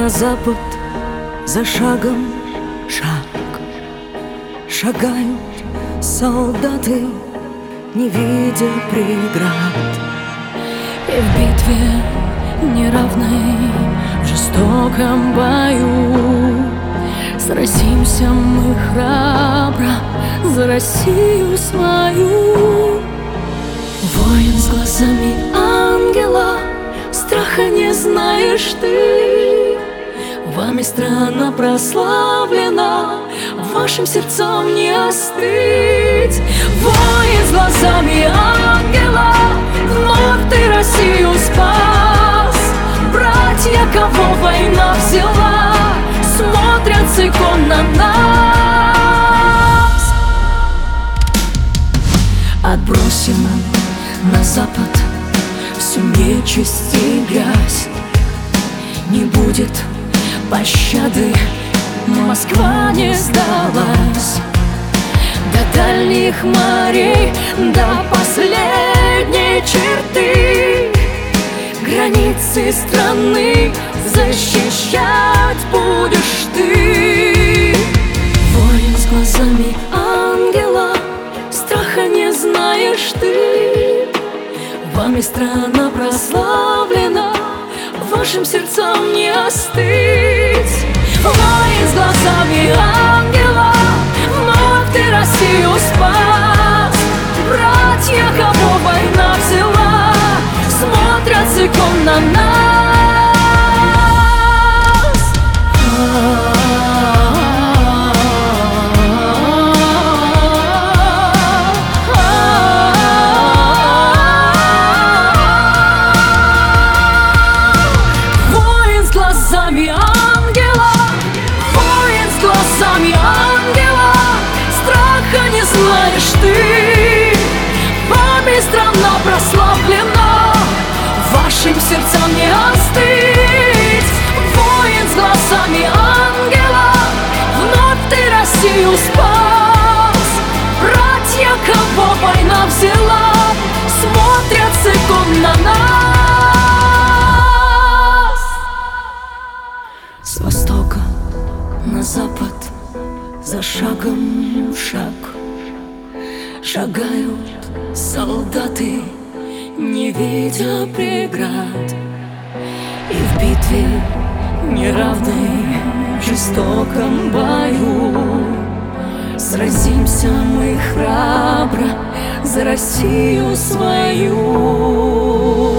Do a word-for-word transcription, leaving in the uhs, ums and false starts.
на запад за шагом шаг шагают солдаты, не видя преград. И в битве неравной, в жестоком бою сразимся мы храбро за Россию свою. Воин с глазами ангела, страха не знаешь ты. Вами страна прославлена, вашим сердцам не остыть. Воин с глазами ангела, вновь ты Россию спас. Братья, кого война взяла, смотрят с икон на нас. Отбросим на запад всю нечисть и грязь. Не будет пощады, Москва не сдалась. До дальних морей, до последней черты границы страны защищать будешь ты. Воин с глазами ангела, страха не знаешь ты. Вами страна прославлена, вашим сердцам не остыть. Воин с глазами ангела, вновь ты Россию спас. Братья, кого война взяла, смотрят с икон на нас. Воин с глазами ангела, воин с глазами ангела, страха не знаешь ты. Вами страна прославлена, вашим сердцам не остыть. Воин с глазами ангела, вновь ты Россию спас. Братья, кого война взяла, смотрят с икон на нас. С востока на запад за шагом шаг шагают солдаты, не видя преград. И в битве неравной, в жестоком бою сразимся мы храбро за Россию свою.